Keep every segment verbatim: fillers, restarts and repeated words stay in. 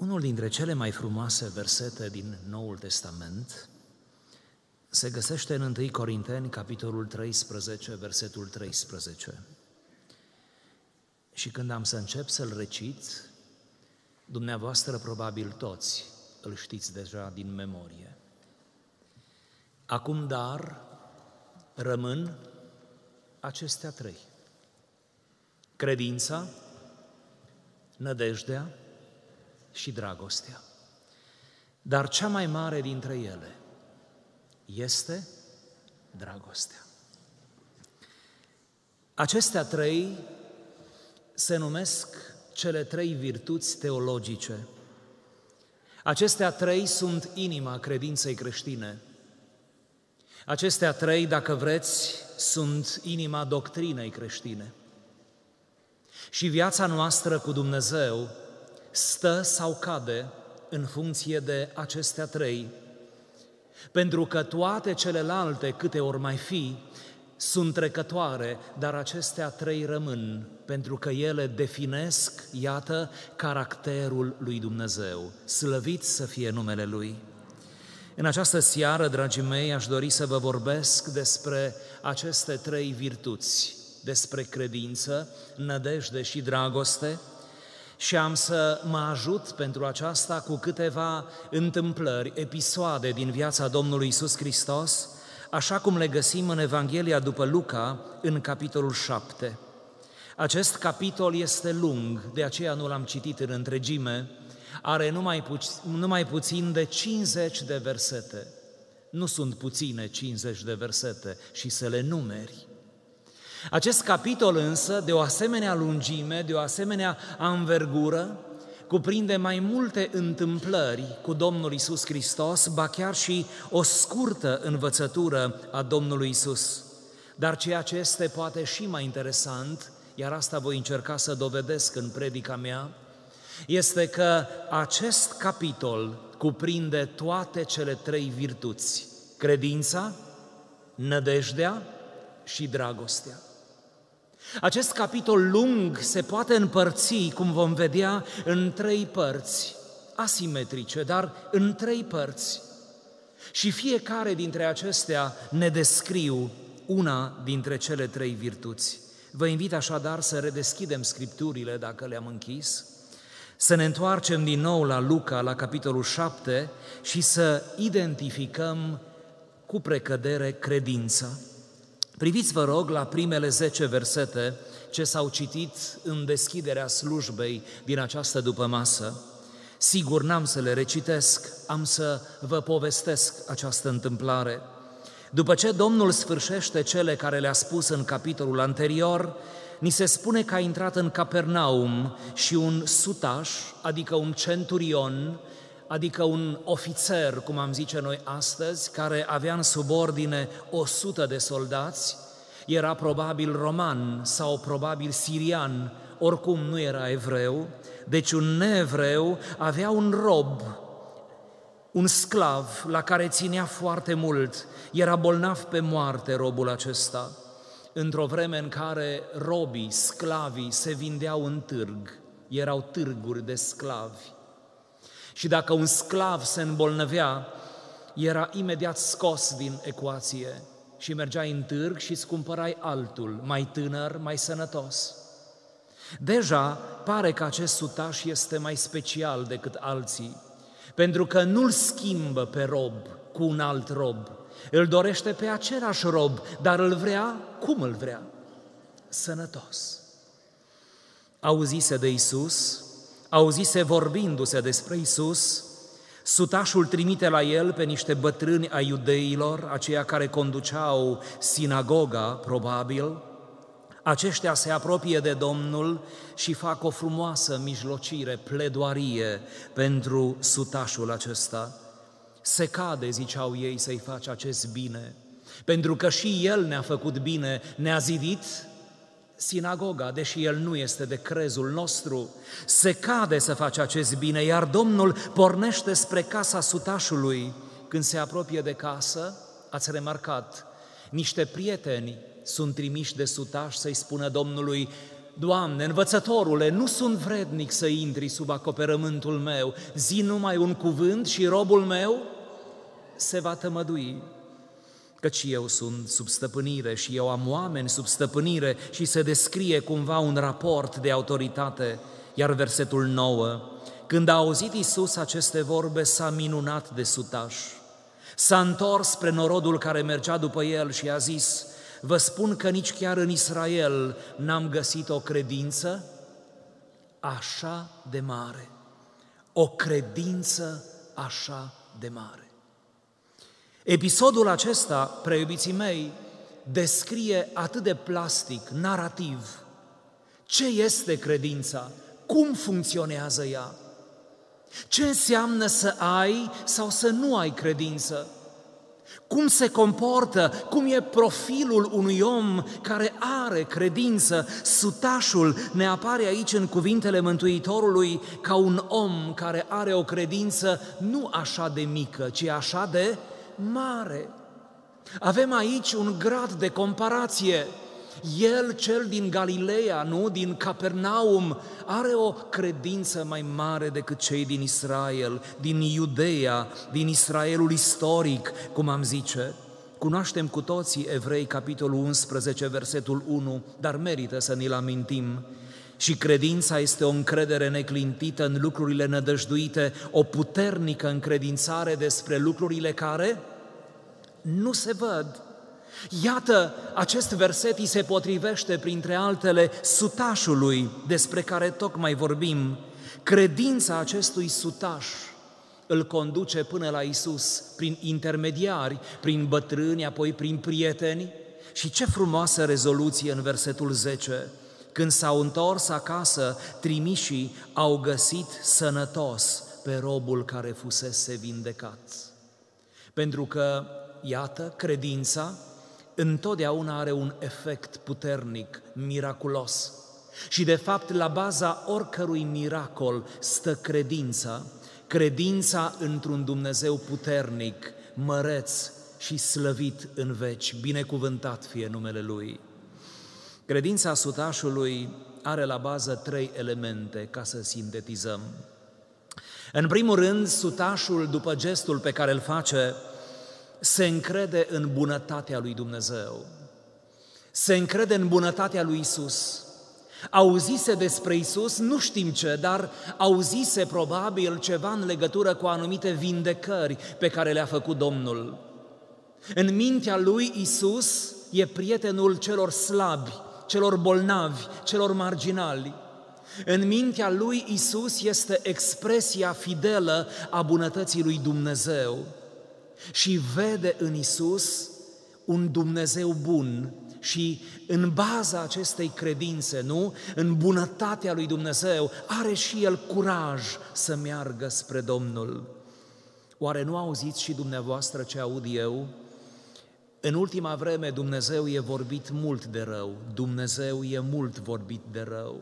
Unul dintre cele mai frumoase versete din Noul Testament se găsește în întâi Corinteni, capitolul treisprezece, versetul treisprezece. Și când am să încep să-l recit, dumneavoastră probabil toți îl știți deja din memorie. Acum, dar, rămân acestea trei: credința, nădejdea și dragostea. Dar cea mai mare dintre ele este dragostea. Acestea trei se numesc cele trei virtuți teologice. Acestea trei sunt inima credinței creștine. Acestea trei, dacă vreți, sunt inima doctrinei creștine. Și viața noastră cu Dumnezeu stă sau cade în funcție de acestea trei, pentru că toate celelalte, câte ori mai fi, sunt trecătoare, dar acestea trei rămân, pentru că ele definesc, iată, caracterul lui Dumnezeu. Slăvit să fie numele Lui! În această seară, dragii mei, aș dori să vă vorbesc despre aceste trei virtuți, despre credință, nădejde și dragoste, și am să mă ajut pentru aceasta cu câteva întâmplări, episoade din viața Domnului Iisus Hristos, așa cum le găsim în Evanghelia după Luca, în capitolul șapte. Acest capitol este lung, de aceea nu l-am citit în întregime, are numai, pu- numai puțin de cincizeci de versete. Nu sunt puține cincizeci de versete și să le numeri. Acest capitol însă, de o asemenea lungime, de o asemenea anvergură, cuprinde mai multe întâmplări cu Domnul Iisus Hristos, ba chiar și o scurtă învățătură a Domnului Iisus. Dar ceea ce este poate și mai interesant, iar asta voi încerca să dovedesc în predica mea, este că acest capitol cuprinde toate cele trei virtuți: credința, nădejdea și dragostea. Acest capitol lung se poate împărți, cum vom vedea, în trei părți, asimetrice, dar în trei părți. Și fiecare dintre acestea ne descriu una dintre cele trei virtuți. Vă invit așadar să redeschidem Scripturile, dacă le-am închis, să ne întoarcem din nou la Luca, la capitolul șapte, și să identificăm cu precădere credința. Priviți, vă rog, la primele zece versete ce s-au citit în deschiderea slujbei din această dupămasă. Sigur, n-am să le recitesc, am să vă povestesc această întâmplare. După ce Domnul sfârșește cele care le-a spus în capitolul anterior, ni se spune că a intrat în Capernaum și un sutaș, adică un centurion, adică un ofițer, cum am zice noi astăzi, care avea în subordine o sută de soldați, era probabil roman sau probabil sirian, oricum nu era evreu, deci un neevreu avea un rob, un sclav la care ținea foarte mult, era bolnav pe moarte robul acesta, într-o vreme în care robii, sclavii se vindeau în târg, erau târguri de sclavi. Și dacă un sclav se îmbolnăvea, era imediat scos din ecuație și mergeai în târg și îți cumpărai altul, mai tânăr, mai sănătos. Deja pare că acest sutaș este mai special decât alții, pentru că nu-l schimbă pe rob cu un alt rob, îl dorește pe același rob, dar îl vrea cum îl vrea, sănătos. Auzise de Iisus, auzise vorbindu-se despre Iisus, sutașul trimite la el pe niște bătrâni ai iudeilor, aceia care conduceau sinagoga, probabil. Aceștia se apropie de Domnul și fac o frumoasă mijlocire, pledoarie pentru sutașul acesta. Se cade, ziceau ei, să-i faci acest bine, pentru că și el ne-a făcut bine, ne-a zidit sinagoga, deși el nu este de crezul nostru. Se cade să faci acest bine, iar Domnul pornește spre casa sutașului. Când se apropie de casă, ați remarcat, niște prieteni sunt trimiși de sutaș să-i spună Domnului: Doamne, învățătorule, nu sunt vrednic să intri sub acoperământul meu, zi numai un cuvânt și robul meu se va tămădui. Căci eu sunt sub stăpânire și eu am oameni sub stăpânire și se descrie cumva un raport de autoritate. Iar versetul nouă, când a auzit Iisus aceste vorbe, s-a minunat de sutaș. S-a întors spre norodul care mergea după el și a zis: vă spun că nici chiar în Israel n-am găsit o credință așa de mare. O credință așa de mare. Episodul acesta, preiubiții mei, descrie atât de plastic, narativ, ce este credința, cum funcționează ea, ce înseamnă să ai sau să nu ai credință, cum se comportă, cum e profilul unui om care are credință. Sutașul ne apare aici în cuvintele Mântuitorului ca un om care are o credință nu așa de mică, ci așa de mare. Avem aici un grad de comparație. El, cel din Galileea, nu, din Capernaum, are o credință mai mare decât cei din Israel, din Iudeea, din Israelul istoric, cum am zice. Cunoaștem cu toții Evrei, capitolul unsprezece, versetul unu, dar merită să ni-l amintim. Și credința este o încredere neclintită în lucrurile nădăjduite, o puternică încredințare despre lucrurile care nu se văd. Iată, acest verset îi se potrivește, printre altele, sutașului despre care tocmai vorbim. Credința acestui sutaș îl conduce până la Iisus prin intermediari, prin bătrâni, apoi prin prieteni. Și ce frumoasă rezoluție în versetul zece! Când s-au întors acasă, trimișii au găsit sănătos pe robul care fusese vindecat. Pentru că, iată, credința întotdeauna are un efect puternic, miraculos. Și de fapt, la baza oricărui miracol stă credința, credința într-un Dumnezeu puternic, măreț și slăvit în veci, binecuvântat fie numele Lui. Credința sutașului are la bază trei elemente, ca să sintetizăm. În primul rând, sutașul, după gestul pe care îl face, se încrede în bunătatea lui Dumnezeu, se încrede în bunătatea lui Iisus. Auzise despre Iisus, nu știm ce, dar auzise probabil ceva în legătură cu anumite vindecări pe care le-a făcut Domnul. În mintea lui Iisus e prietenul celor slabi, celor bolnavi, celor marginali. În mintea lui Iisus este expresia fidelă a bunătății lui Dumnezeu. Și vede în Iisus un Dumnezeu bun și în baza acestei credințe, nu? În bunătatea lui Dumnezeu, are și el curaj să meargă spre Domnul. Oare nu auziți și dumneavoastră ce aud eu? În ultima vreme Dumnezeu e vorbit mult de rău, Dumnezeu e mult vorbit de rău.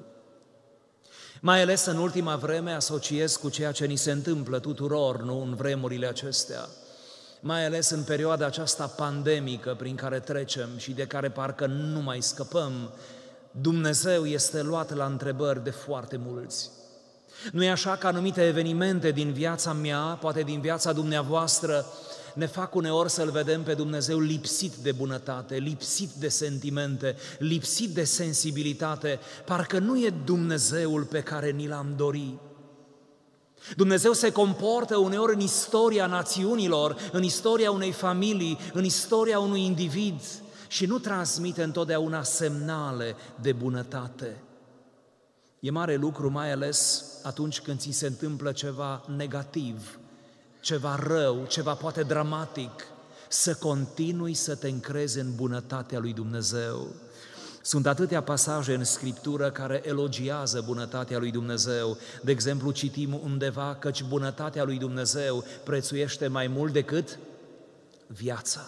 Mai ales în ultima vreme asociez cu ceea ce ni se întâmplă tuturor, nu, în vremurile acestea. Mai ales în perioada aceasta pandemică prin care trecem și de care parcă nu mai scăpăm, Dumnezeu este luat la întrebări de foarte mulți. Nu e așa că anumite evenimente din viața mea, poate din viața dumneavoastră, ne fac uneori să-L vedem pe Dumnezeu lipsit de bunătate, lipsit de sentimente, lipsit de sensibilitate, parcă nu e Dumnezeul pe care ni l-am dorit. Dumnezeu se comportă uneori în istoria națiunilor, în istoria unei familii, în istoria unui individ și nu transmite întotdeauna semnale de bunătate. E mare lucru, mai ales atunci când ți se întâmplă ceva negativ, ceva rău, ceva poate dramatic, să continui să te încrezi în bunătatea lui Dumnezeu. Sunt atâtea pasaje în Scriptură care elogiază bunătatea lui Dumnezeu. De exemplu, citim undeva căci bunătatea lui Dumnezeu prețuiește mai mult decât viața.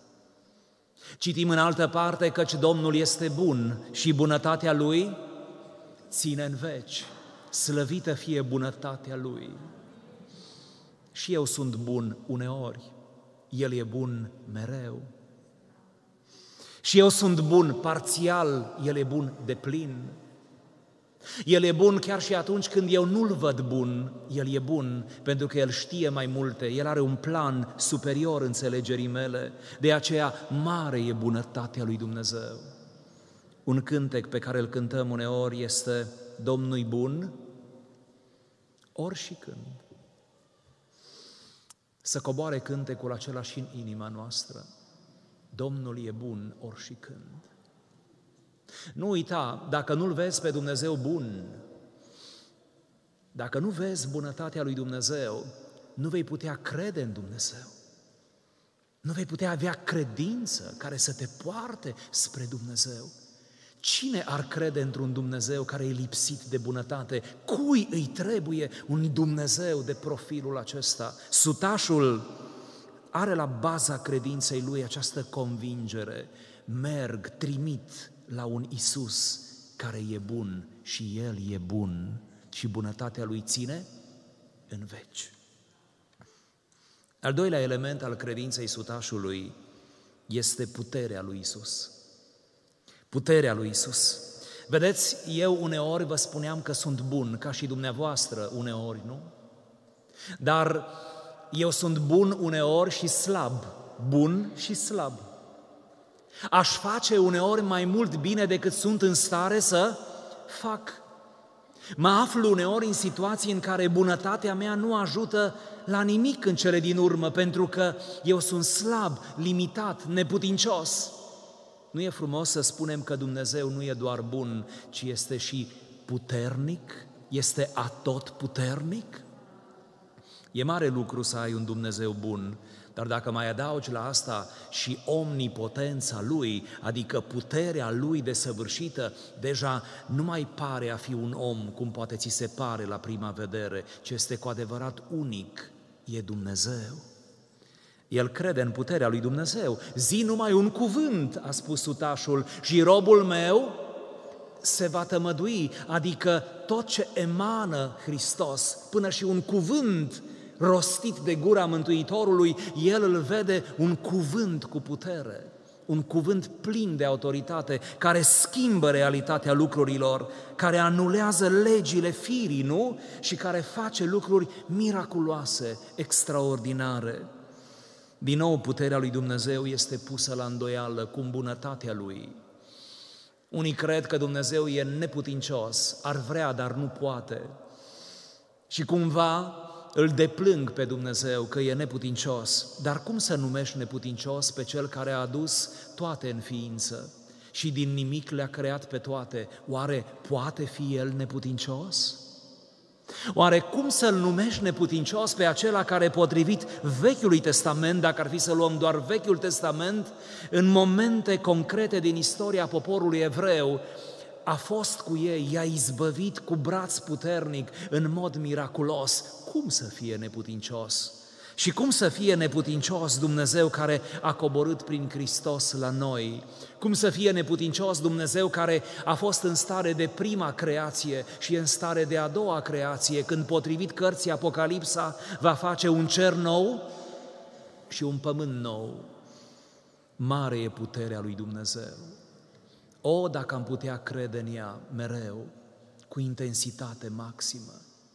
Citim în altă parte căci Domnul este bun și bunătatea Lui ține în veci. Slăvită fie bunătatea Lui. Și eu sunt bun uneori, El e bun mereu. Și eu sunt bun parțial, El e bun deplin. El e bun chiar și atunci când eu nu-L văd bun, El e bun pentru că El știe mai multe, El are un plan superior înțelegerii mele, de aceea mare e bunătatea lui Dumnezeu. Un cântec pe care îl cântăm uneori este Domnul-i bun, ori și când. Să coboare cântecul acela și în inima noastră. Domnul e bun ori și când. Nu uita, dacă nu-L vezi pe Dumnezeu bun, dacă nu vezi bunătatea lui Dumnezeu, nu vei putea crede în Dumnezeu. Nu vei putea avea credință care să te poarte spre Dumnezeu. Cine ar crede într-un Dumnezeu care e lipsit de bunătate? Cui îi trebuie un Dumnezeu de profilul acesta? Sutașul are la baza credinței lui această convingere. Merg, trimit la un Iisus care e bun și El e bun și bunătatea lui ține în veci. Al doilea element al credinței sutașului este puterea lui Iisus. Puterea lui Iisus. Vedeți, eu uneori vă spuneam că sunt bun, ca și dumneavoastră uneori, nu? Dar eu sunt bun uneori și slab, bun și slab. Aș face uneori mai mult bine decât sunt în stare să fac. Mă aflu uneori în situații în care bunătatea mea nu ajută la nimic în cele din urmă, pentru că eu sunt slab, limitat, neputincios. Nu e frumos să spunem că Dumnezeu nu e doar bun, ci este și puternic? Este atotputernic? E mare lucru să ai un Dumnezeu bun, dar dacă mai adaugi la asta și omnipotența Lui, adică puterea Lui desăvârșită, deja nu mai pare a fi un om cum poate ți se pare la prima vedere, ci este cu adevărat unic, e Dumnezeu. El crede în puterea lui Dumnezeu. Zi numai un cuvânt, a spus sutașul, și robul meu se va tămădui, adică tot ce emană Hristos, până și un cuvânt rostit de gura Mântuitorului, el îl vede un cuvânt cu putere, un cuvânt plin de autoritate, care schimbă realitatea lucrurilor, care anulează legile firii, nu? Și care face lucruri miraculoase, extraordinare. Din nou, puterea lui Dumnezeu este pusă la îndoială cu bunătatea Lui. Unii cred că Dumnezeu e neputincios, ar vrea, dar nu poate. Și cumva îl deplâng pe Dumnezeu că e neputincios. Dar cum să numești neputincios pe Cel care a adus toate în ființă și din nimic le-a creat pe toate? Oare poate fi El neputincios? Oare cum să-L numești neputincios pe acela care, potrivit Vechiului Testament, dacă ar fi să luăm doar Vechiul Testament, în momente concrete din istoria poporului evreu, a fost cu ei, i-a izbăvit cu braț puternic în mod miraculos? Cum să fie neputincios? Și cum să fie neputincios Dumnezeu care a coborât prin Hristos la noi? Cum să fie neputincios Dumnezeu care a fost în stare de prima creație și în stare de a doua creație, când, potrivit cărții Apocalipsa, va face un cer nou și un pământ nou? Mare e puterea lui Dumnezeu. O, dacă am putea crede în ea mereu, cu intensitate maximă.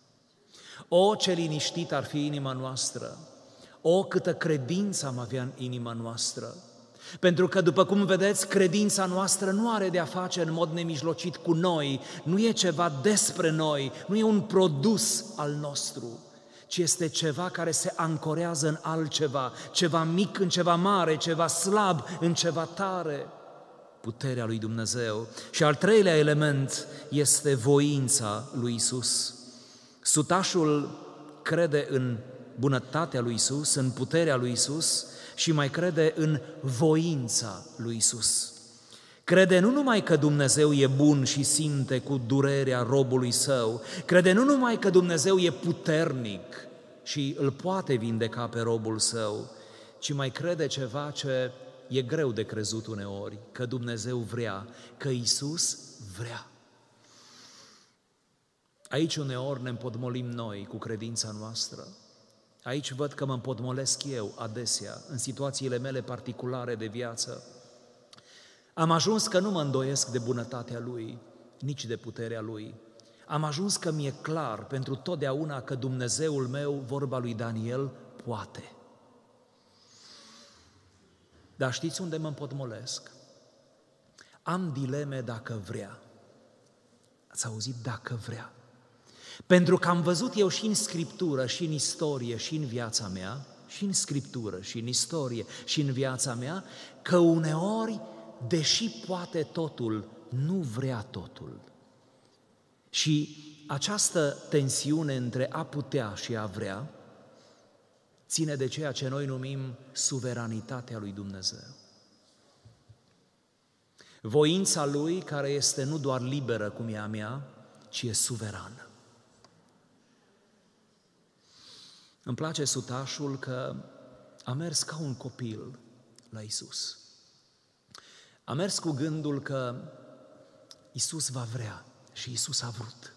O, ce liniștit ar fi inima noastră! O, câtă credință am avea în inima noastră! Pentru că, după cum vedeți, credința noastră nu are de-a face în mod nemijlocit cu noi, nu e ceva despre noi, nu e un produs al nostru, ci este ceva care se ancorează în altceva, ceva mic în ceva mare, ceva slab în ceva tare. Puterea lui Dumnezeu. Și al treilea element este voința lui Iisus. Sutașul crede în bunătatea lui Iisus, în puterea lui Iisus și mai crede în voința lui Iisus. Crede nu numai că Dumnezeu e bun și simte cu durerea robului său, crede nu numai că Dumnezeu e puternic și îl poate vindeca pe robul său, ci mai crede ceva ce e greu de crezut uneori, că Dumnezeu vrea, că Iisus vrea. Aici uneori ne împotmolim noi cu credința noastră. Aici văd că mă împotmolesc eu adesea, în situațiile mele particulare de viață. Am ajuns că nu mă îndoiesc de bunătatea Lui, nici de puterea Lui, am ajuns că mi-e clar pentru totdeauna că Dumnezeul meu, vorba lui Daniel, poate. Dar știți unde mă împotmolesc? Am dileme dacă vrea. Ați auzit? Dacă vrea. Pentru că am văzut eu și în Scriptură, și în istorie, și în viața mea, și în Scriptură, și în istorie, și în viața mea, că uneori, deși poate totul, nu vrea totul. Și această tensiune între a putea și a vrea ține de ceea ce noi numim suveranitatea lui Dumnezeu. Voința Lui, care este nu doar liberă cum e a mea, ci e suverană. Îmi place sutașul că a mers ca un copil la Iisus. A mers cu gândul că Iisus va vrea și Iisus a vrut.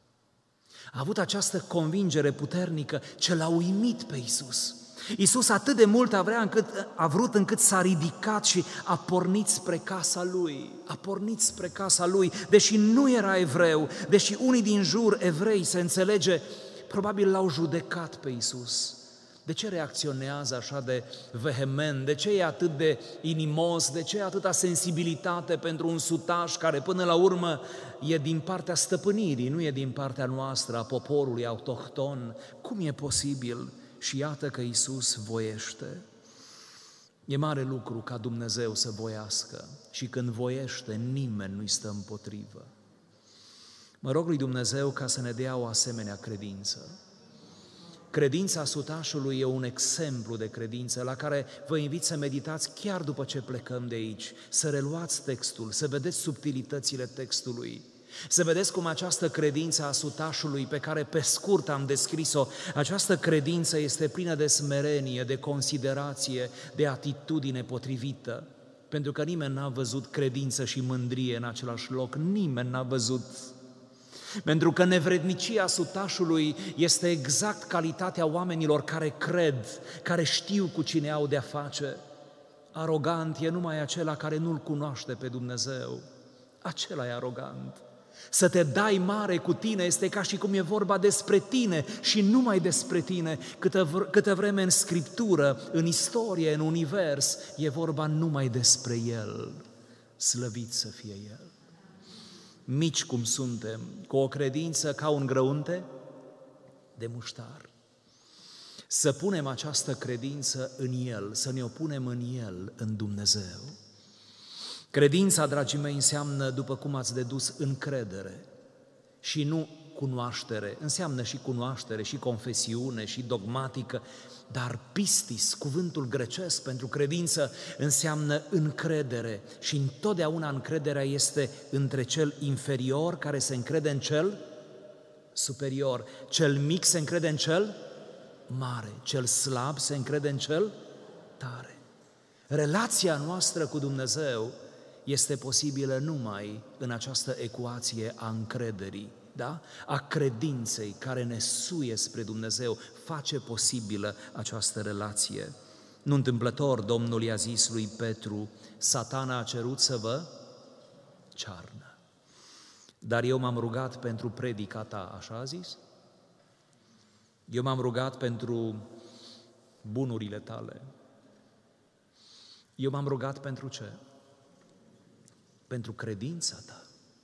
A avut această convingere puternică ce l-a uimit pe Iisus. Iisus atât de mult a, vrea încât, a vrut încât s-a ridicat și a pornit spre casa Lui. A pornit spre casa Lui, deși nu era evreu, deși unii din jur evrei, se înțelege, probabil l-au judecat pe Iisus. De ce reacționează așa de vehement? De ce e atât de inimos? De ce e atâta sensibilitate pentru un sutaș care până la urmă e din partea stăpânirii, nu e din partea noastră, a poporului autohton? Cum e posibil? Și iată că Iisus voiește. E mare lucru ca Dumnezeu să voiască și când voiește, nimeni nu-i stă împotrivă. Mă rog lui Dumnezeu ca să ne dea o asemenea credință. Credința sutașului e un exemplu de credință la care vă invit să meditați chiar după ce plecăm de aici, să reluați textul, să vedeți subtilitățile textului, să vedeți cum această credință a sutașului pe care pe scurt am descris-o, această credință este plină de smerenie, de considerație, de atitudine potrivită, pentru că nimeni n-a văzut credință și mândrie în același loc, nimeni n-a văzut. Pentru că nevrednicia sutașului este exact calitatea oamenilor care cred, care știu cu cine au de-a face. Arogant e numai acela care nu-L cunoaște pe Dumnezeu. Acela e arogant. Să te dai mare cu tine este ca și cum e vorba despre tine și numai despre tine. Câtă, câtă vreme în Scriptură, în istorie, în univers, e vorba numai despre El. Slăvit să fie El. Mici cum suntem, cu o credință ca un grăunte de muștar. Să punem această credință în El, să ne o punem în El, în Dumnezeu. Credința, dragii mei, înseamnă, după cum ați dedus, încredere și nu cunoaștere. Înseamnă și cunoaștere, și confesiune, și dogmatică, dar pistis, cuvântul grecesc pentru credință, înseamnă încredere și întotdeauna încrederea este între cel inferior care se încrede în cel superior. Cel mic se încrede în cel mare, cel slab se încrede în cel tare. Relația noastră cu Dumnezeu este posibilă numai în această ecuație a încrederii, da? A credinței care ne suie spre Dumnezeu, face posibilă această relație. Nu întâmplător, Domnul i-a zis lui Petru, Satana a cerut să vă cearnă, dar eu m-am rugat pentru predica ta, așa a zis? Eu m-am rugat pentru bunurile tale. Eu m-am rugat pentru ce? Pentru credința ta.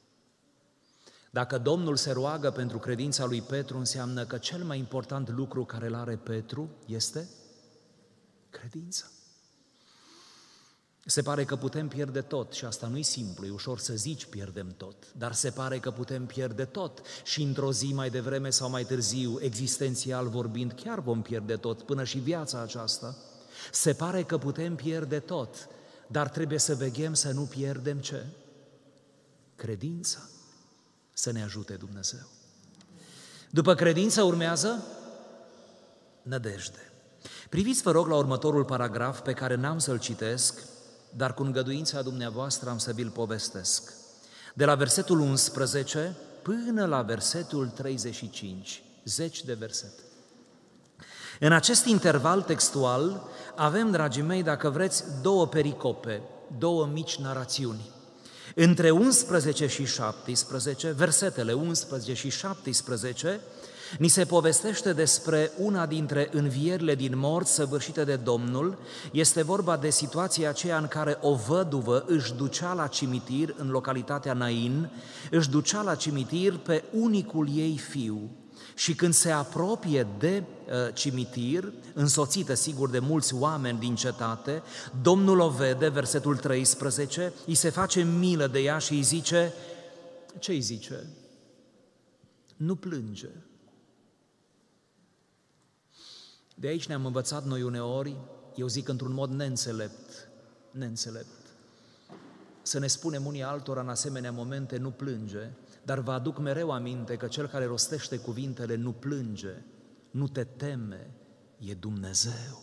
Dacă Domnul se roagă pentru credința lui Petru, înseamnă că cel mai important lucru care îl are Petru este credința. Se pare că putem pierde tot și asta nu-i simplu, e ușor să zici pierdem tot, dar se pare că putem pierde tot și într-o zi mai devreme sau mai târziu, existențial vorbind, chiar vom pierde tot, până și viața aceasta. Se pare că putem pierde tot, dar trebuie să veghem să nu pierdem ce? Credința. Să ne ajute Dumnezeu. După credință urmează nădejde. Priviți, vă rog, la următorul paragraf pe care n-am să-l citesc, dar cu îngăduința dumneavoastră am să vi-l povestesc. De la versetul unsprezece până la versetul treizeci și cinci, zeci de versete. În acest interval textual avem, dragii mei, dacă vreți, două pericope, două mici narațiuni. Între unsprezece și șaptesprezece, versetele unsprezece și șaptesprezece, ni se povestește despre una dintre învierile din morți săvârșite de Domnul. Este vorba de situația aceea în care o văduvă își ducea la cimitir în localitatea Nain, își ducea la cimitir pe unicul ei fiu. Și când se apropie de uh, cimitir, însoțită sigur de mulți oameni din cetate, Domnul o vede, versetul treisprezece, îi se face milă de ea și îi zice, ce îi zice? Nu plânge. De aici ne-am învățat noi uneori, eu zic într-un mod neînțelept, neînțelept, să ne spunem unii altora în asemenea momente, nu plânge, dar vă aduc mereu aminte că cel care rostește cuvintele nu plânge, nu te teme, e Dumnezeu.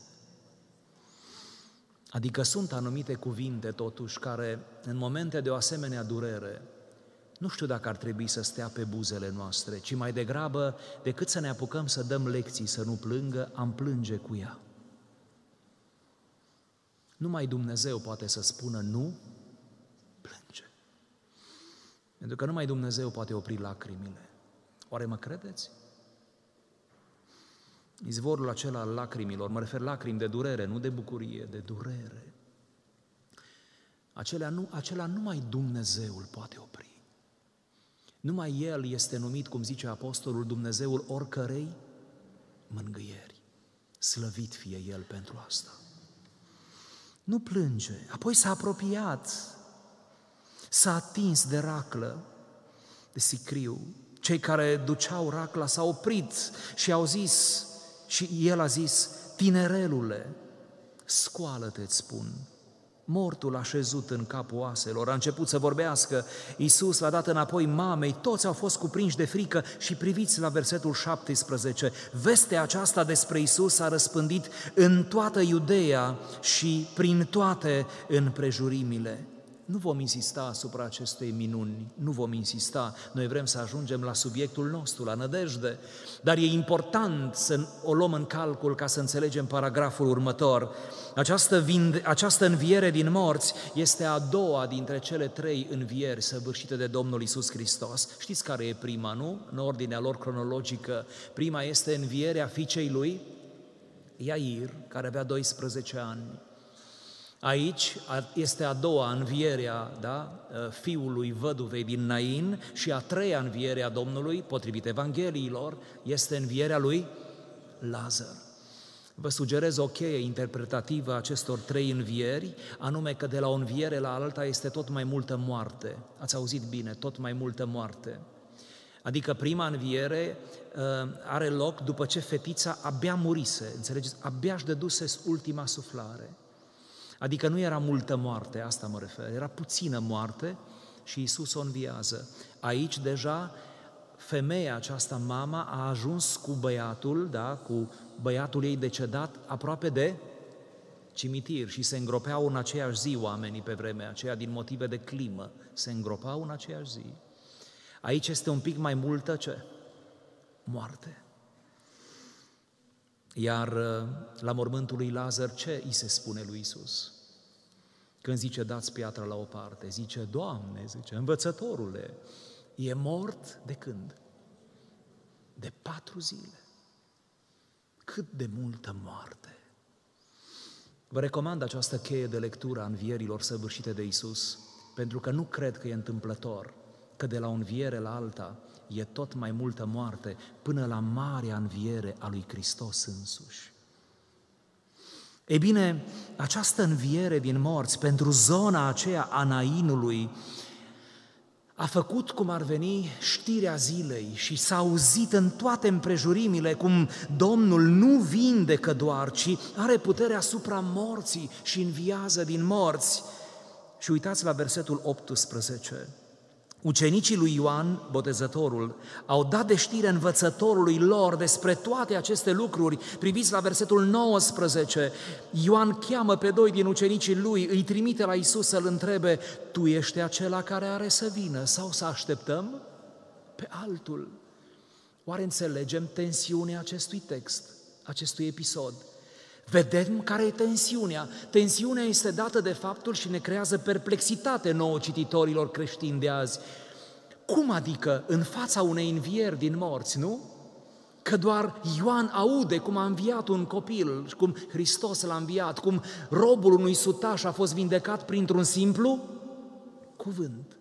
Adică sunt anumite cuvinte totuși care în momente de o asemenea durere, nu știu dacă ar trebui să stea pe buzele noastre, ci mai degrabă, decât să ne apucăm să dăm lecții să nu plângă, am plânge cu ea. Numai Dumnezeu poate să spună nu, plânge. Pentru că numai Dumnezeu poate opri lacrimile. Oare mă credeți? Izvorul acela al lacrimilor, mă refer lacrimi de durere, nu de bucurie, de durere. Acelea nu, acela numai Dumnezeu îl poate opri. Numai El este numit, cum zice Apostolul, Dumnezeul oricărei mângâieri. Slăvit fie El pentru asta. Nu plânge. Apoi s-a apropiat, s-a atins de raclă, de sicriu. Cei care duceau racla s-au oprit și au zis, și El a zis, tinerelule, scoală-te, îți spun. Mortul a șezut în capul oaselor, a început să vorbească, Iisus l-a dat înapoi mamei, toți au fost cuprinși de frică și priviți la versetul șaptesprezece. Vestea aceasta despre Iisus a răspândit în toată Iudeea și prin toate împrejurimile. Nu vom insista asupra acestei minuni, nu vom insista, noi vrem să ajungem la subiectul nostru, la nădejde, dar e important să o luăm în calcul ca să înțelegem paragraful următor. Această, vind, această înviere din morți este a doua dintre cele trei învieri săvârșite de Domnul Iisus Hristos. Știți care e prima, nu? În ordinea lor cronologică, prima este învierea fiicei lui Iair, care avea doisprezece ani. Aici este a doua învierea, da, fiului văduvei din Nain și a treia înviere a Domnului, potrivit Evangheliilor, este învierea lui Lazar. Vă sugerez o cheie interpretativă a acestor trei învieri, anume că de la o înviere la alta este tot mai multă moarte. Ați auzit bine, tot mai multă moarte. Adică prima înviere uh, are loc după ce fetița abia murise, înțelegeți? Abia își dăduse ultima suflare. Adică nu era multă moarte, asta mă refer, era puțină moarte și Iisus o înviază. Aici deja femeia aceasta, mama, a ajuns cu băiatul, da, cu băiatul ei decedat, aproape de cimitir și se îngropeau în aceeași zi oamenii pe vremea aceea, din motive de climă, se îngropau în aceeași zi. Aici este un pic mai multă ce? Moarte. Iar la mormântul lui Lazar, ce îi se spune lui Iisus? Când zice, dați piatra la o parte, zice, Doamne, zice, învățătorule, e mort de când? De patru zile. Cât de multă moarte! Vă recomand această cheie de lectură a învierilor săvârșite de Iisus, pentru că nu cred că e întâmplător că de la o înviere la alta e tot mai multă moarte până la marea înviere a lui Hristos însuși. Ei bine, această înviere din morți pentru zona aceea a Nainului a făcut, cum ar veni, știrea zilei și s-a auzit în toate împrejurimile cum Domnul nu vindecă doar, ci are putere asupra morții și înviază din morți. Și uitați la versetul optsprezece. Ucenicii lui Ioan, Botezătorul, au dat de știre învățătorului lor despre toate aceste lucruri. Priviți la versetul nouăsprezece, Ioan cheamă pe doi din ucenicii lui, îi trimite la Iisus să-l întrebe, tu ești acela care are să vină sau să așteptăm pe altul? Oare înțelegem tensiunea acestui text, acestui episod? Vedem care e tensiunea. Tensiunea este dată de faptul și ne creează perplexitate nouă cititorilor creștini de azi. Cum adică în fața unei învieri din morți, nu? Că doar Ioan aude cum a înviat un copil, cum Hristos l-a înviat, cum robul unui sutaș a fost vindecat printr-un simplu cuvânt.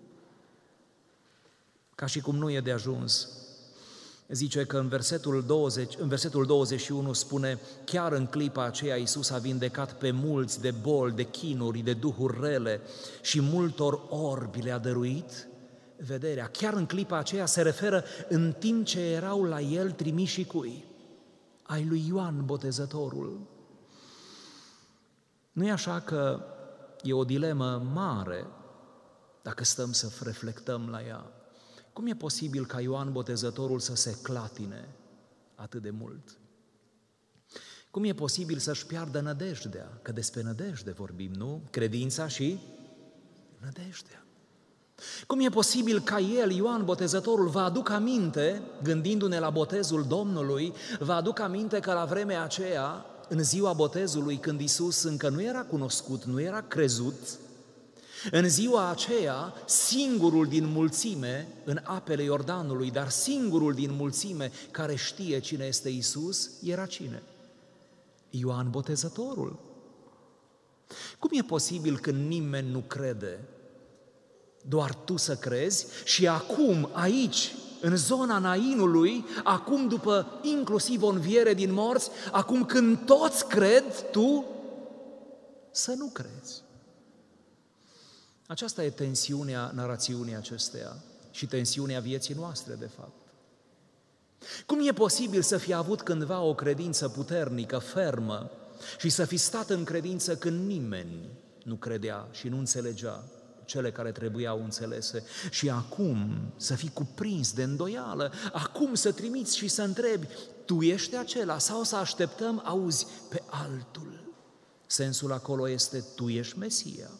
Ca și cum nu e de ajuns. Zice că în versetul, douăzeci, în versetul douăzeci și unu spune: chiar în clipa aceea Iisus a vindecat pe mulți de boli, de chinuri, de duhuri rele și multor orbi le-a dăruit vederea. Chiar în clipa aceea se referă în timp ce erau la el trimiși cui? Ai lui Ioan Botezătorul. Nu e așa că e o dilemă mare dacă stăm să reflectăm la ea? Cum e posibil ca Ioan Botezătorul să se clatine atât de mult? Cum e posibil să-și piardă nădejdea? Că despre nădejde vorbim, nu? Credința și nădejdea. Cum e posibil ca el, Ioan Botezătorul, vă aduc aminte, gândindu-ne la botezul Domnului, vă aduc aminte că la vremea aceea, în ziua botezului, când Iisus încă nu era cunoscut, nu era crezut, în ziua aceea, singurul din mulțime în apele Iordanului, dar singurul din mulțime care știe cine este Iisus, era cine? Ioan Botezătorul. Cum e posibil când nimeni nu crede? Doar tu să crezi și acum, aici, în zona Nainului, acum după inclusiv o înviere din morți, acum când toți cred, tu să nu crezi. Aceasta e tensiunea narațiunii acesteia și tensiunea vieții noastre, de fapt. Cum e posibil să fi avut cândva o credință puternică, fermă, și să fi stat în credință când nimeni nu credea și nu înțelegea cele care trebuiau înțelese, și acum să fii cuprins de îndoială, acum să trimiți și să întrebi: tu ești acela sau să așteptăm, auzi, pe altul? Sensul acolo este: tu ești Mesia.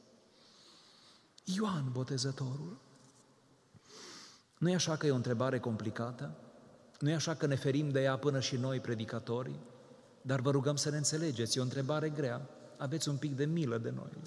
Ioan Botezătorul. Nu e așa că e o întrebare complicată? Nu e așa că ne ferim de ea până și noi, predicatorii? Dar vă rugăm să ne înțelegeți, e o întrebare grea. Aveți un pic de milă de noi.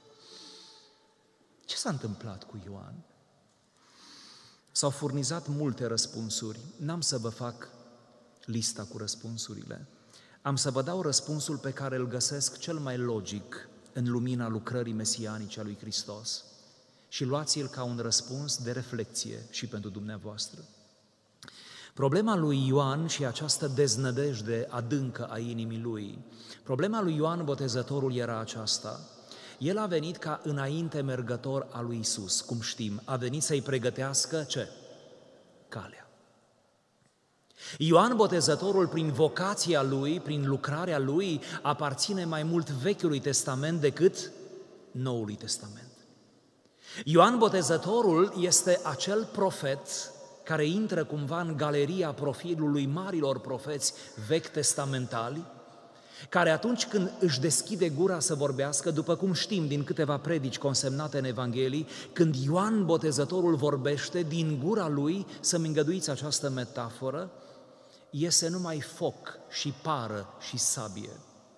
Ce s-a întâmplat cu Ioan? S-au furnizat multe răspunsuri. N-am să vă fac lista cu răspunsurile. Am să vă dau răspunsul pe care îl găsesc cel mai logic în lumina lucrării mesianice a lui Hristos. Și luați-l ca un răspuns de reflecție și pentru dumneavoastră. Problema lui Ioan și această deznădejde adâncă a inimii lui, problema lui Ioan Botezătorul era aceasta: el a venit ca înainte mergător al lui Iisus, cum știm, a venit să-i pregătească ce? Calea. Ioan Botezătorul, prin vocația lui, prin lucrarea lui, aparține mai mult Vechiului Testament decât Noului Testament. Ioan Botezătorul este acel profet care intră cumva în galeria profilului marilor profeți vechi testamentali, care atunci când își deschide gura să vorbească, după cum știm din câteva predici consemnate în Evanghelii, când Ioan Botezătorul vorbește, din gura lui, să-mi îngăduiți această metaforă, iese numai foc și pară și sabie.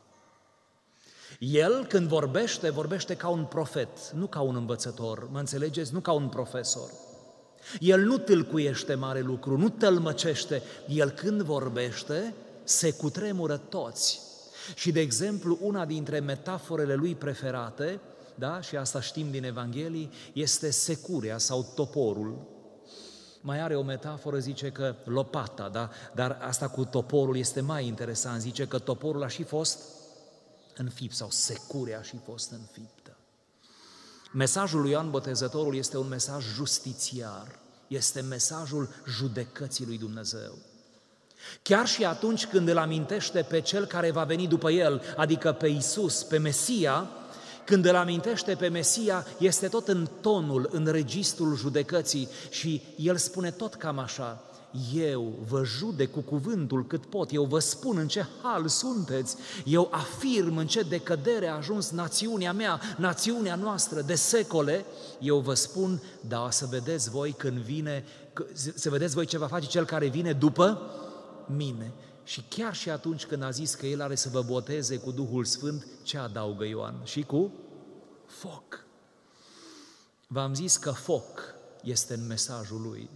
El, când vorbește, vorbește ca un profet, nu ca un învățător, mă înțelegeți? Nu ca un profesor. El nu tâlcuiește mare lucru, nu tălmăcește. El, când vorbește, se cutremură toți. Și, de exemplu, una dintre metaforele lui preferate, da, și asta știm din Evanghelii, este securea sau toporul. Mai are o metaforă, zice că lopata, da? Dar asta cu toporul este mai interesant, zice că toporul a și fost înfipt sau securea a și fost înfiptă. Mesajul lui Ioan Botezătorul este un mesaj justițiar, este mesajul judecății lui Dumnezeu. Chiar și atunci când îl amintește pe cel care va veni după el, adică pe Iisus, pe Mesia, când îl amintește pe Mesia, este tot în tonul, în registrul judecății și el spune tot cam așa: eu vă judec cu cuvântul cât pot, eu vă spun în ce hal sunteți, eu afirm în ce decădere a ajuns națiunea mea, națiunea noastră de secole, eu vă spun, da, să vedeți voi când vine, să vedeți voi ce va face cel care vine după mine. Și chiar și atunci când a zis că El are să vă boteze cu Duhul Sfânt, ce adaugă Ioan? Și cu foc. V-am zis că foc este în mesajul Lui.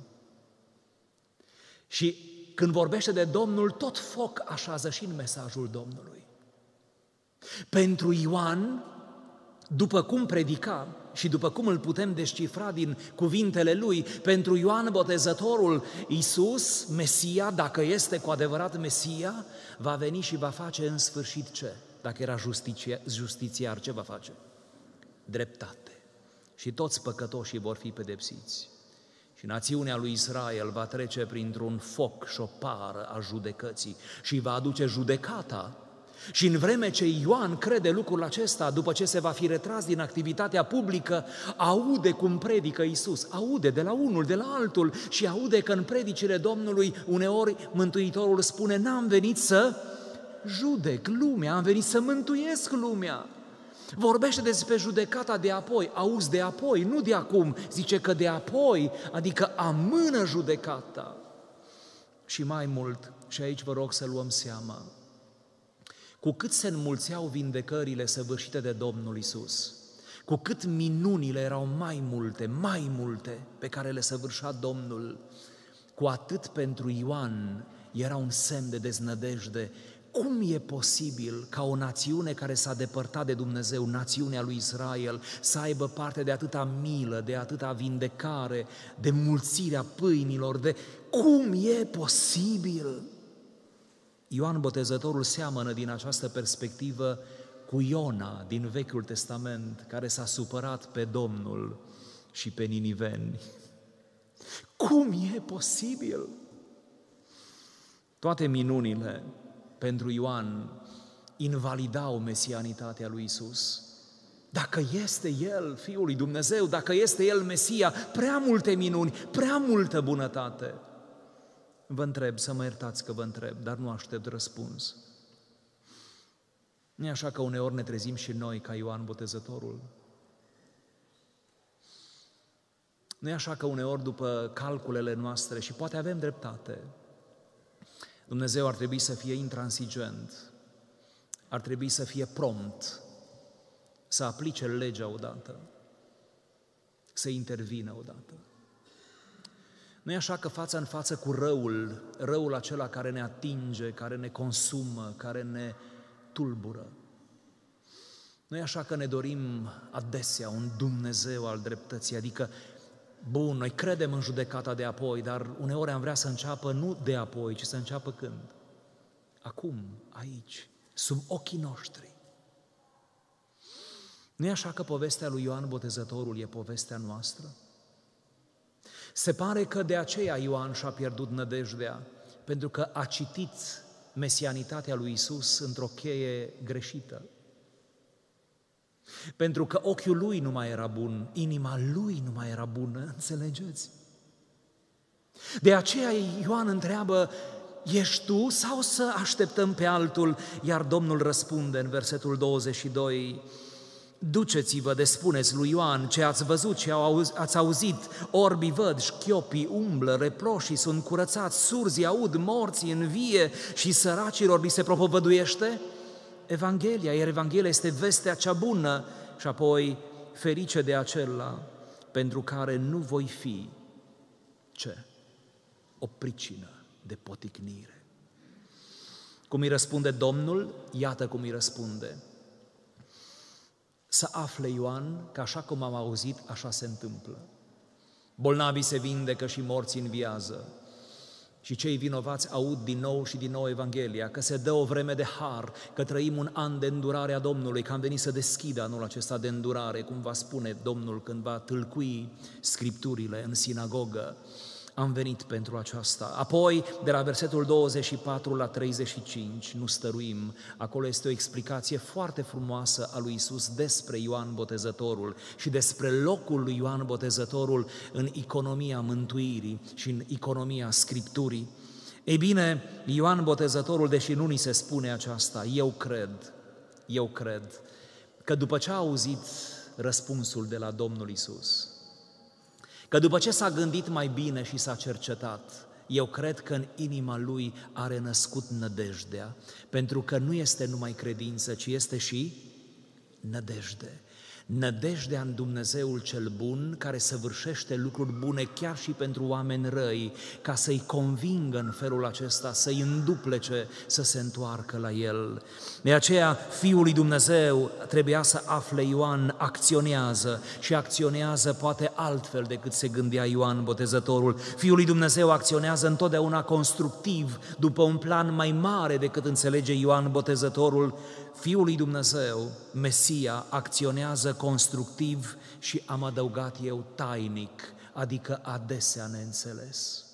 Și când vorbește de Domnul, tot foc așează și în mesajul Domnului. Pentru Ioan, după cum predica și după cum îl putem descifra din cuvintele lui, pentru Ioan Botezătorul, Iisus, Mesia, dacă este cu adevărat Mesia, va veni și va face în sfârșit ce? Dacă era justițiar, ce va face? Dreptate. Și toți păcătoșii vor fi pedepsiți. Și națiunea lui Israel va trece printr-un foc și o pară a judecății și va aduce judecata. Și în vreme ce Ioan crede lucrul acesta, după ce se va fi retras din activitatea publică, aude cum predică Iisus, aude de la unul, de la altul și aude că în predicile Domnului uneori Mântuitorul spune: n-am venit să judec lumea, am venit să mântuiesc lumea. Vorbește despre judecata de apoi, auzi de apoi, nu de acum, zice că de apoi, adică amână judecata. Și mai mult, și aici vă rog să luăm seama, cu cât se înmulțeau vindecările săvârșite de Domnul Iisus, cu cât minunile erau mai multe, mai multe pe care le săvârșea Domnul, cu atât pentru Ioan era un semn de deznădejde. Cum e posibil ca o națiune care s-a depărtat de Dumnezeu, națiunea lui Israel, să aibă parte de atâta milă, de atâta vindecare, de mulțirea pâinilor, de cum e posibil? Ioan Botezătorul seamănă din această perspectivă cu Iona din Vechiul Testament, care s-a supărat pe Domnul și pe niniveni. Cum e posibil? Toate minunile pentru Ioan invalidau mesianitatea lui Iisus. Dacă este El Fiul lui Dumnezeu, dacă este El Mesia, prea multe minuni, prea multă bunătate. Vă întreb, să mă iertați că vă întreb, dar nu aștept răspuns. Nu e așa că uneori ne trezim și noi ca Ioan Botezătorul? Nu e așa că uneori după calculele noastre, și poate avem dreptate, Dumnezeu ar trebui să fie intransigent, ar trebui să fie prompt, să aplice legea odată, să intervină odată. Nu e așa că față în față cu răul, răul acela care ne atinge, care ne consumă, care ne tulbură, nu e așa că ne dorim adesea un Dumnezeu al dreptății, adică, bun, noi credem în judecata de apoi, dar uneori am vrea să înceapă nu de apoi, ci să înceapă când? Acum, aici, sub ochii noștri. Nu e așa că povestea lui Ioan Botezătorul e povestea noastră? Se pare că de aceea Ioan și-a pierdut nădejdea, pentru că a citit mesianitatea lui Iisus într-o cheie greșită. Pentru că ochiul lui nu mai era bun, inima lui nu mai era bună, înțelegeți? De aceea Ioan întreabă: ești tu sau să așteptăm pe altul? Iar Domnul răspunde în versetul douăzeci și doi: duceți-vă de spuneți lui Ioan ce ați văzut, ce ați auzit, orbii văd, șchiopii umblă, reproșii sunt curățați, surzii aud, morții învie și săracilor li se propovăduiește Evanghelia, iar Evanghelia este vestea cea bună. Și apoi, ferice de acela pentru care nu voi fi, ce? O pricină de poticnire. Cum îi răspunde Domnul? Iată cum îi răspunde. Să afle Ioan că așa cum am auzit, așa se întâmplă. Bolnavii se vindecă și morții înviază. Și cei vinovați aud din nou și din nou Evanghelia, că se dă o vreme de har, că trăim un an de îndurare a Domnului, că am venit să deschidă anul acesta de îndurare, cum va spune Domnul când va tâlcui Scripturile în sinagogă. Am venit pentru aceasta. Apoi, de la versetul douăzeci și patru la treizeci și cinci, nu stăruim, acolo este o explicație foarte frumoasă a lui Iisus despre Ioan Botezătorul și despre locul lui Ioan Botezătorul în economia mântuirii și în economia Scripturii. Ei bine, Ioan Botezătorul, deși nu ni se spune aceasta, eu cred, eu cred că după ce a auzit răspunsul de la Domnul Iisus, că după ce s-a gândit mai bine și s-a cercetat, Eu cred că în inima lui a renăscut nădejdea, pentru că nu este numai credință, ci este și nădejde. Nădejdea în Dumnezeul cel bun, care săvârșește lucruri bune chiar și pentru oameni răi, ca să-i convingă în felul acesta, să-i înduplece să se întoarcă la El. De aceea, Fiul lui Dumnezeu, trebuia să afle, Ioan acționează și acționează poate altfel decât se gândea Ioan Botezătorul. Fiul lui Dumnezeu acționează întotdeauna constructiv, după un plan mai mare decât înțelege Ioan Botezătorul. Fiul lui Dumnezeu, Mesia, acționează constructiv și am adăugat eu tainic, adică adesea neînțeles.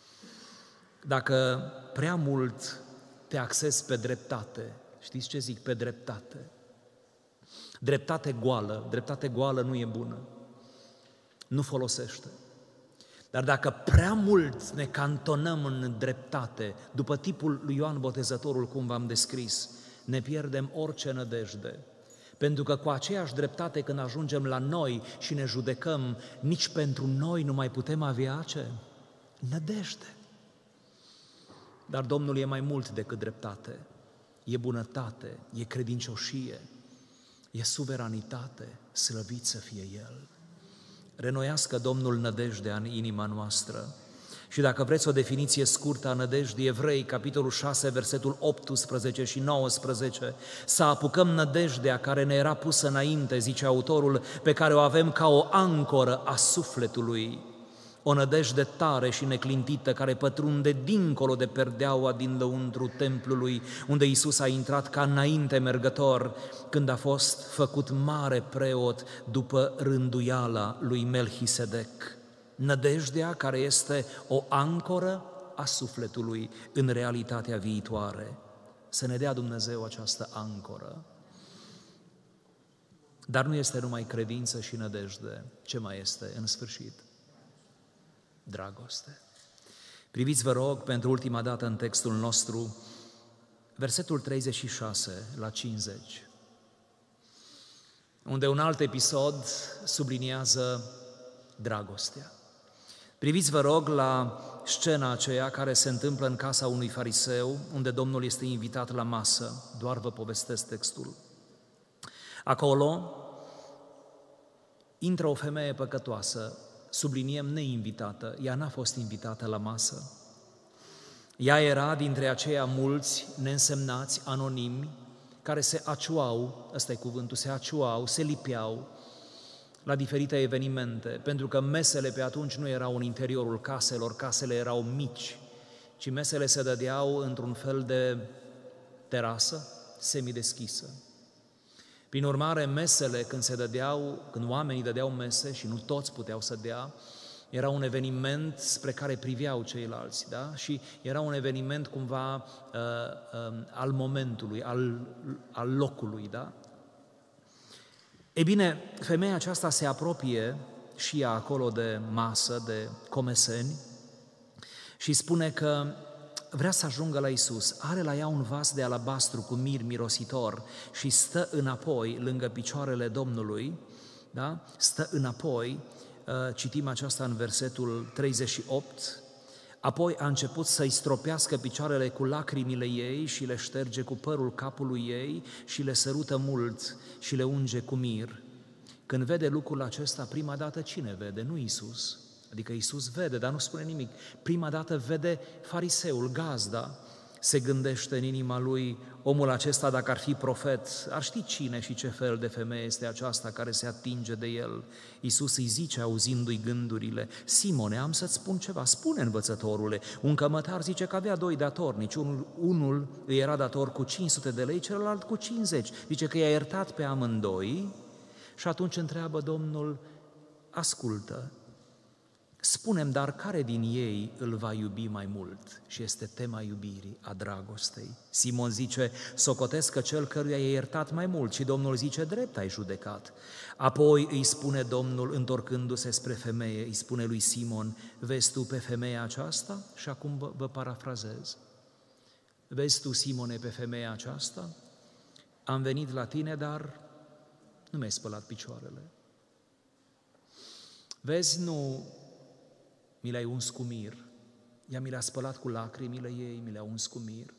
Dacă prea mult te axezi pe dreptate, știți ce zic? Pe dreptate. Dreptate goală, dreptate goală nu e bună, nu folosește. Dar dacă prea mult ne cantonăm în dreptate, după tipul lui Ioan Botezătorul, cum v-am descris, ne pierdem orice nădejde. Pentru că cu aceeași dreptate, când ajungem la noi și ne judecăm, nici pentru noi nu mai putem avea ce? Nădejde. Dar Domnul e mai mult decât dreptate. E bunătate, e credincioșie, e suveranitate, slăvit să fie El. Renoiască Domnul nădejdea în inima noastră. Și dacă vreți o definiție scurtă a nădejdii, Evrei, capitolul șase, versetul optsprezece și nouăsprezece, să apucăm nădejdea care ne era pusă înainte, zice autorul, pe care o avem ca o ancoră a sufletului, o nădejde tare și neclintită care pătrunde dincolo de perdeaua din lăuntru templului, unde Iisus a intrat ca înainte mergător, când a fost făcut mare preot după rânduiala lui Melchisedec. Nădejdea care este o ancoră a sufletului în realitatea viitoare. Să ne dea Dumnezeu această ancoră. Dar nu este numai credință și nădejde. Ce mai este în sfârșit? Dragoste. Priviți, vă rog, pentru ultima dată în textul nostru, versetul treizeci și șase la cincizeci, unde un alt episod subliniază dragostea. Priviți, vă rog, la scena aceea care se întâmplă în casa unui fariseu, unde Domnul este invitat la masă. Doar vă povestesc textul. Acolo intră o femeie păcătoasă, subliniem neinvitată, ea n-a fost invitată la masă. Ea era dintre aceia mulți neînsemnați, anonimi, care se aciuau, ăsta e cuvântul, se aciuau, se lipeau la diferite evenimente, pentru că mesele pe atunci nu erau în interiorul caselor, casele erau mici, ci mesele se dădeau într-un fel de terasă semideschisă. Prin urmare, mesele, când se dădeau, când oamenii dădeau mese, și nu toți puteau să dea, era un eveniment spre care priveau ceilalți, da? Și era un eveniment cumva uh, uh, al momentului, al, al locului, da? Ei bine, femeia aceasta se apropie și ea acolo de masă, de comeseni, și spune că vrea să ajungă la Iisus. Are la ea un vas de alabastru cu mir mirositor și stă înapoi lângă picioarele Domnului, da? Stă înapoi, citim aceasta în versetul treizeci și opt, apoi a început să-i stropească picioarele cu lacrimile ei și le șterge cu părul capului ei și le sărută mult și le unge cu mir. Când vede lucrul acesta, prima dată cine vede? Nu Iisus. Adică Iisus vede, dar nu spune nimic. Prima dată vede fariseul, gazda. Se gândește în inima lui, omul acesta, dacă ar fi profet, ar ști cine și ce fel de femeie este aceasta care se atinge de el. Iisus îi zice, auzindu-i gândurile, Simone, am să-ți spun ceva, spune, învățătorule. Un cămătar zice că avea doi datornici, unul, unul îi era dator cu cinci sute de lei, celălalt cu cincizeci. Zice că i-a iertat pe amândoi și atunci întreabă Domnul, ascultă, spune-mi, dar care din ei îl va iubi mai mult? Și este tema iubirii, a dragostei. Simon zice, socotesc că cel căruia i-a iertat mai mult, și Domnul zice, drept ai judecat. Apoi îi spune Domnul, întorcându-se spre femeie, îi spune lui Simon, vezi tu pe femeia aceasta? Și acum vă, vă parafrazez. Vezi tu, Simone, pe femeia aceasta? Am venit la tine, dar nu mi-ai spălat picioarele. Vezi, nu mi l-ai uns cu mir, Ea mi le-a spălat cu lacrimile ei, mi le-a uns cu mir.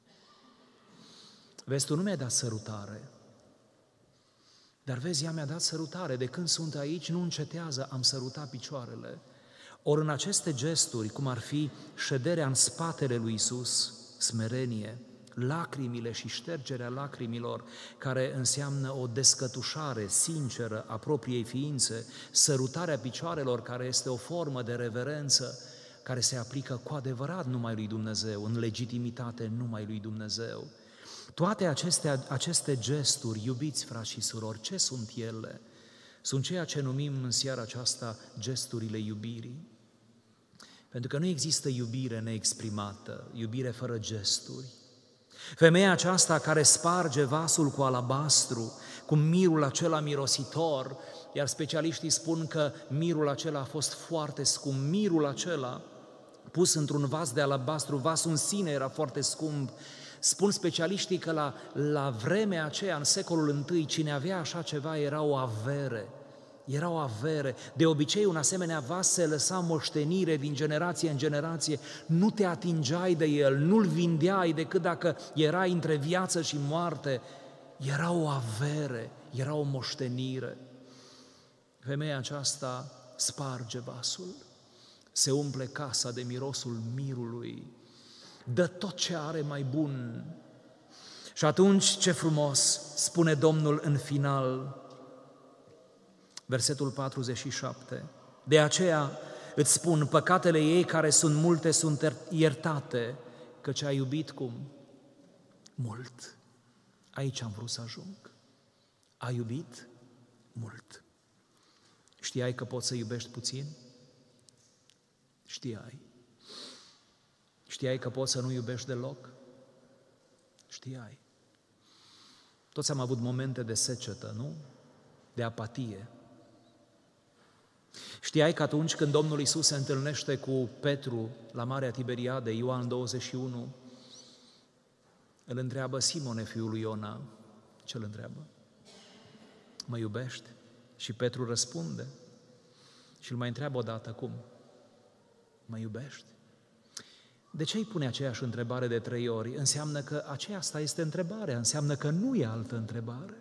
Vezi, tu nu mi-ai dat sărutare, dar vezi, ea mi-a dat sărutare. De când sunt aici, nu încetează, am sărutat picioarele. Ori în aceste gesturi, cum ar fi șederea în spatele lui Iisus, smerenie, lacrimile și ștergerea lacrimilor, care înseamnă o descătușare sinceră a propriei ființe, sărutarea picioarelor, care este o formă de reverență, care se aplică cu adevărat numai lui Dumnezeu, în legitimitate numai lui Dumnezeu. Toate aceste, aceste gesturi, iubiți frați și surori, ce sunt ele? Sunt ceea ce numim în seara aceasta gesturile iubirii. Pentru că nu există iubire neexprimată, iubire fără gesturi. Femeia aceasta care sparge vasul cu alabastru, cu mirul acela mirositor, iar specialiștii spun că mirul acela a fost foarte scump, mirul acela pus într-un vas de alabastru, vasul în sine era foarte scump. Spun specialiștii că la, la vremea aceea, în secolul întâi, cine avea așa ceva era o avere. Era o avere. De obicei, un asemenea vas se lăsa moștenire din generație în generație. Nu te atingeai de el, nu-l vindeai decât dacă erai între viață și moarte. Era o avere, era o moștenire. Femeia aceasta sparge vasul, se umple casa de mirosul mirului, dă tot ce are mai bun. Și atunci, ce frumos, spune Domnul în final, versetul patruzeci și șapte, de aceea îți spun, păcatele ei care sunt multe sunt iertate, căci ai iubit cum? Mult. Aici am vrut să ajung. Ai iubit mult. Știai că poți să iubești puțin? Știai. Știai că poți să nu iubești deloc? Știai. Toți am avut momente de secetă, nu? De apatie. Știai că atunci când Domnul Iisus se întâlnește cu Petru la Marea Tiberiade, Ioan douăzeci și unu, îl întreabă, Simone, fiul lui Iona, ce îl întreabă? Mă iubești? Și Petru răspunde și îl mai întreabă odată, cum? Mă iubești? De ce îi pune aceeași întrebare de trei ori? Înseamnă că aceasta este întrebarea, înseamnă că nu e altă întrebare.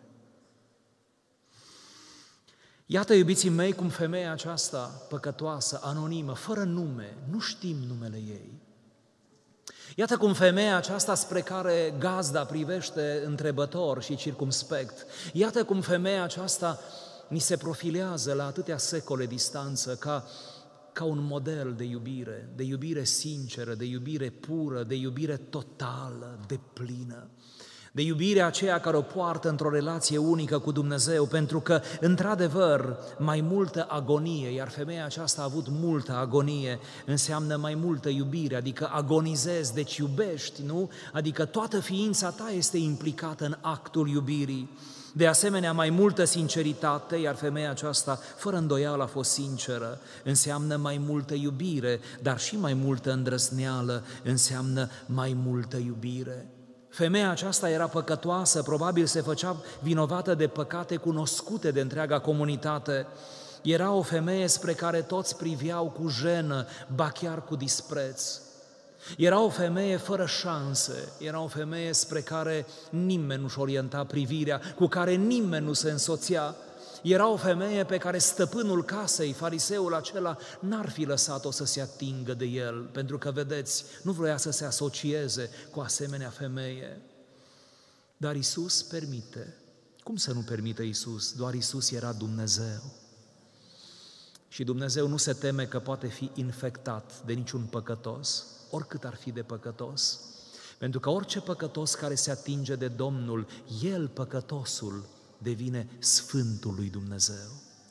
Iată, iubiții mei, cum femeia aceasta păcătoasă, anonimă, fără nume, nu știm numele ei. Iată cum femeia aceasta spre care gazda privește întrebător și circumspect. Iată cum femeia aceasta ni se profilează la atâtea secole distanță ca, ca un model de iubire, de iubire sinceră, de iubire pură, de iubire totală, deplină. De iubirea aceea care o poartă într-o relație unică cu Dumnezeu, pentru că, într-adevăr, mai multă agonie, iar femeia aceasta a avut multă agonie, înseamnă mai multă iubire, adică agonizezi, deci iubești, nu? Adică toată ființa ta este implicată în actul iubirii. De asemenea, mai multă sinceritate, iar femeia aceasta, fără îndoială, a fost sinceră, înseamnă mai multă iubire, dar și mai multă îndrăzneală înseamnă mai multă iubire. Femeia aceasta era păcătoasă, probabil se făcea vinovată de păcate cunoscute de întreaga comunitate. Era o femeie spre care toți priveau cu jenă, ba chiar cu dispreț. Era o femeie fără șanse, era o femeie spre care nimeni nu-și orienta privirea, cu care nimeni nu se însoțea. Era o femeie pe care stăpânul casei, fariseul acela, n-ar fi lăsat-o să se atingă de el, pentru că, vedeți, nu vroia să se asocieze cu asemenea femeie. Dar Iisus permite. Cum să nu permită Iisus? Doar Iisus era Dumnezeu. Și Dumnezeu nu se teme că poate fi infectat de niciun păcătos, oricât ar fi de păcătos. Pentru că orice păcătos care se atinge de Domnul, el, păcătosul, devine Sfântul lui Dumnezeu.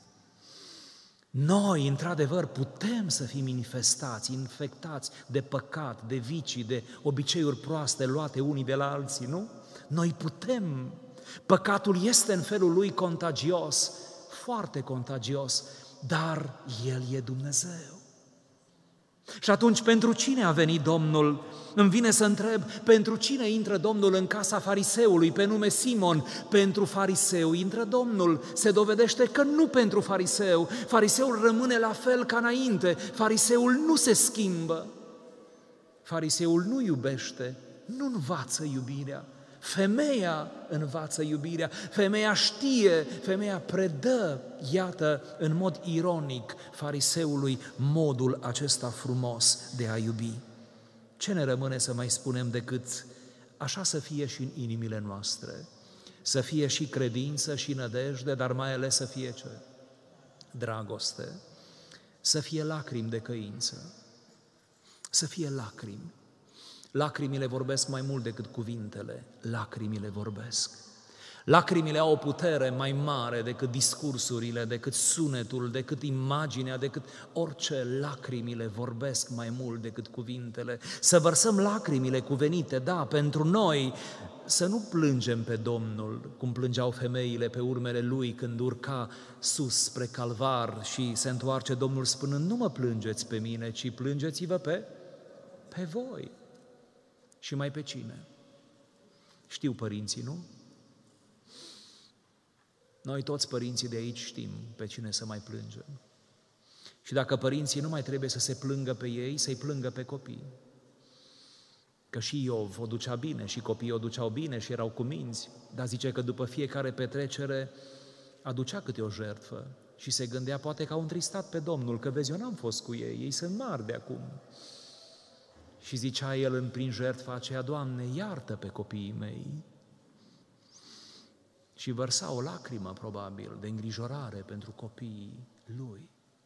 Noi, într-adevăr, putem să fim infestați, infectați de păcat, de vicii, de obiceiuri proaste luate unii de la alții, nu? Noi putem. Păcatul este în felul lui contagios, foarte contagios, dar El e Dumnezeu. Și atunci, pentru cine a venit Domnul? Îmi vine să întreb, pentru cine intră Domnul în casa fariseului pe nume Simon? Pentru fariseu intră Domnul. Se dovedește că nu pentru fariseu. Fariseul rămâne la fel ca înainte. Fariseul nu se schimbă. Fariseul nu iubește, nu învață iubirea. Femeia învață iubirea, femeia știe, femeia predă, iată, în mod ironic, fariseului modul acesta frumos de a iubi. Ce ne rămâne să mai spunem decât așa să fie și în inimile noastre, să fie și credință și nădejde, dar mai ales să fie ce? Dragoste, să fie lacrimi de căință, să fie lacrimi. Lacrimile vorbesc mai mult decât cuvintele, lacrimile vorbesc. Lacrimile au o putere mai mare decât discursurile, decât sunetul, decât imaginea, decât orice. Lacrimile vorbesc mai mult decât cuvintele. Să vărsăm lacrimile cuvenite, da, pentru noi, să nu plângem pe Domnul, cum plângeau femeile pe urmele Lui când urca sus spre Calvar și se întoarce Domnul spunând, nu mă plângeți pe mine, ci plângeți-vă pe, pe voi. Și mai pe cine? Știu părinții, nu? Noi toți părinții de aici știm pe cine să mai plângem. Și dacă părinții nu mai trebuie să se plângă pe ei, să-i plângă pe copii. Că și Iov o ducea bine și copiii o duceau bine și erau cuminți, dar zice că după fiecare petrecere aducea câte o jertfă și se gândea poate că au întristat pe Domnul, că vezi, eu n-am fost cu ei, ei sunt mari de acum. Și zicea el în prin jertfa aceea, Doamne, iartă pe copiii mei. Și vărsa o lacrimă, probabil, de îngrijorare pentru copiii lui.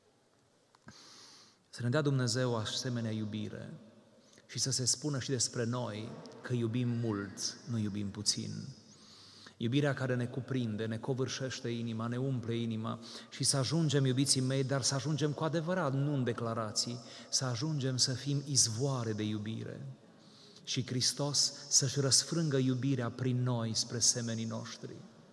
Să ne dea Dumnezeu o asemenea iubire și să se spună și despre noi că iubim mult, nu iubim puțin. Iubirea care ne cuprinde, ne covârșește inima, ne umple inima și să ajungem, iubiții mei, dar să ajungem cu adevărat, nu în declarații, să ajungem să fim izvoare de iubire și Hristos să-și răsfrângă iubirea prin noi spre semenii noștri.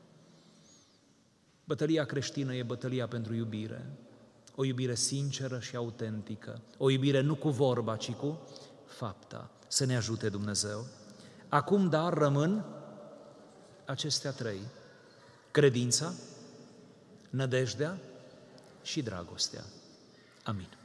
Bătălia creștină e bătălia pentru iubire, o iubire sinceră și autentică, o iubire nu cu vorba, ci cu fapta. Să ne ajute Dumnezeu. Acum, dar, rămân acestea trei: credința, nădejdea și dragostea. Amin.